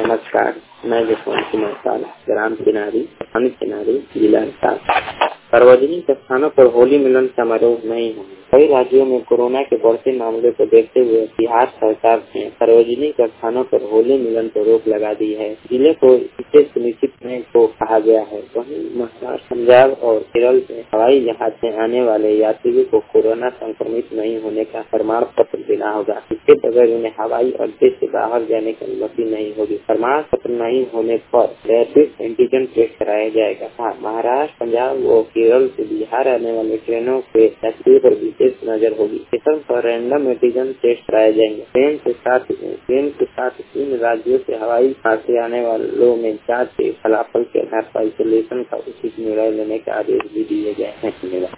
नमस्कार, मैं जसवंत कुमार साल, ग्राम किनारी, जिला हिसार। सार्वजनिक स्थानों पर होली मिलन समारोह नहीं होंगे। कई राज्यों में कोरोना के बढ़ते मामले को देखते हुए बिहार सरकार ने सार्वजनिक स्थानों पर होली मिलन पर रोक लगा दी है। जिले को इसे सुनिश्चित करने को कहा गया है। वहीं महाराष्ट्र, पंजाब और केरल से हवाई जहाज से आने वाले यात्रियों को कोरोना संक्रमित नहीं होने का प्रमाण पत्र देना होगा। इसके बगैर उन्हें हवाई अड्डे से बाहर जाने की अनुमति नहीं होगी। प्रमाण पत्र नहीं होने पर रैपिड एंटीजन टेस्ट कराया जाएगा। महाराष्ट्र, पंजाब और केरल से बिहार आने वाले ट्रेनों के यात्रियों पर विशेष नजर होगी। स्टेशन पर रैंडम एंटीजन टेस्ट कराए जाएंगे। ट्रेन के साथ इन राज्यों से हवाई जहाज से आने वालों में जांच के फलाफल के आधार पर आइसोलेशन का उचित निर्णय लेने के आदेश भी दिए गए हैं।